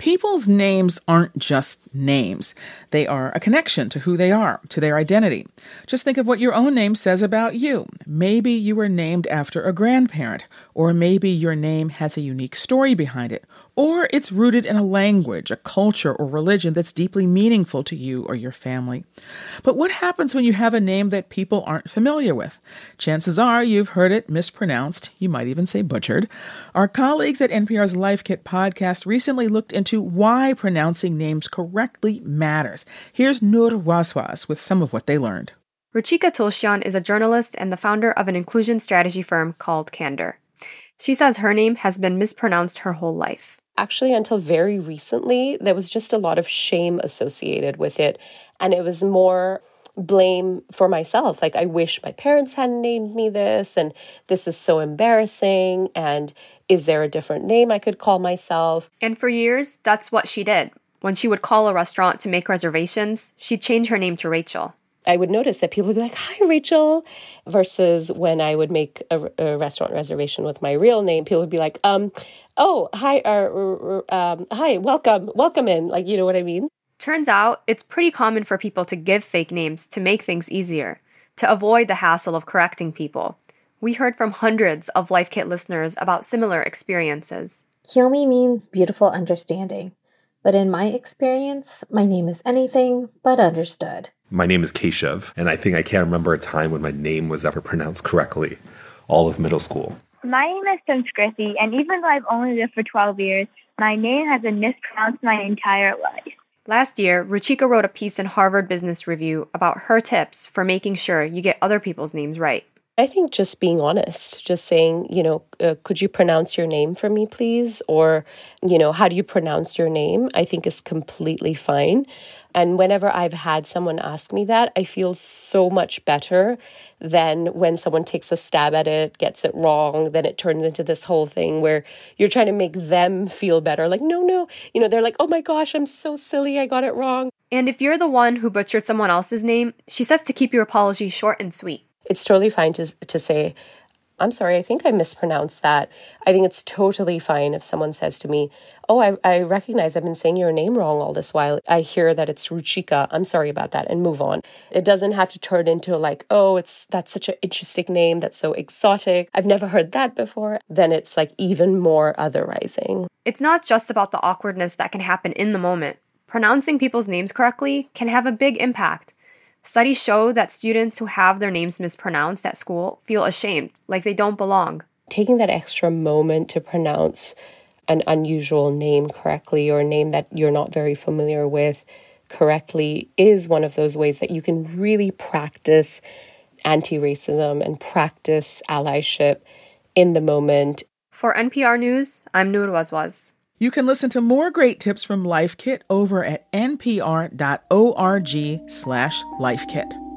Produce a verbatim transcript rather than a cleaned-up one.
People's names aren't just names. They are a connection to who they are, to their identity. Just think of what your own name says about you. Maybe you were named after a grandparent, or maybe your name has a unique story behind it, or it's rooted in a language, a culture, or religion that's deeply meaningful to you or your family. But what happens when you have a name that people aren't familiar with? Chances are you've heard it mispronounced. You might even say butchered. Our colleagues at N P R's Life Kit podcast recently looked into why pronouncing names correctly matters. Here's Noor Waswas with some of what they learned. Ruchika Tulshyan is a journalist and the founder of an inclusion strategy firm called Candor. She says her name has been mispronounced her whole life. Actually, until very recently, there was just a lot of shame associated with it. And it was more blame for myself. Like, I wish my parents hadn't named me this, and this is so embarrassing. And is there a different name I could call myself? And for years, that's what she did. When she would call a restaurant to make reservations, she'd change her name to Rachel. I would notice that people would be like, "Hi, Rachel," versus when I would make a, a restaurant reservation with my real name, people would be like, um, oh, hi, uh, um, hi, welcome, welcome in. Like, you know what I mean? Turns out it's pretty common for people to give fake names to make things easier, to avoid the hassle of correcting people. We heard from hundreds of Life Kit listeners about similar experiences. Kyomi means beautiful understanding. But in my experience, my name is anything but understood. My name is Keshav, and I think I can't remember a time when my name was ever pronounced correctly, all of middle school. My name is Sanskriti, and even though I've only lived for twelve years, my name has been mispronounced my entire life. Last year, Ruchika wrote a piece in Harvard Business Review about her tips for making sure you get other people's names right. I think just being honest, just saying, you know, uh, could you pronounce your name for me, please? Or, you know, how do you pronounce your name? I think is completely fine. And whenever I've had someone ask me that, I feel so much better than when someone takes a stab at it, gets it wrong, then it turns into this whole thing where you're trying to make them feel better. Like, no, no, you know, they're like, oh my gosh, I'm so silly, I got it wrong. And if you're the one who butchered someone else's name, she says to keep your apology short and sweet. It's totally fine to to say, I'm sorry, I think I mispronounced that. I think it's totally fine if someone says to me, oh, I, I recognize I've been saying your name wrong all this while. I hear that it's Ruchika. I'm sorry about that, and move on. It doesn't have to turn into like, oh, it's that's such an interesting name. That's so exotic. I've never heard that before. Then it's like even more otherizing. It's not just about the awkwardness that can happen in the moment. Pronouncing people's names correctly can have a big impact. Studies show that students who have their names mispronounced at school feel ashamed, like they don't belong. Taking that extra moment to pronounce an unusual name correctly or a name that you're not very familiar with correctly is one of those ways that you can really practice anti-racism and practice allyship in the moment. For N P R News, I'm Noor Waswas. You can listen to more great tips from Life Kit over at npr.org slash lifekit.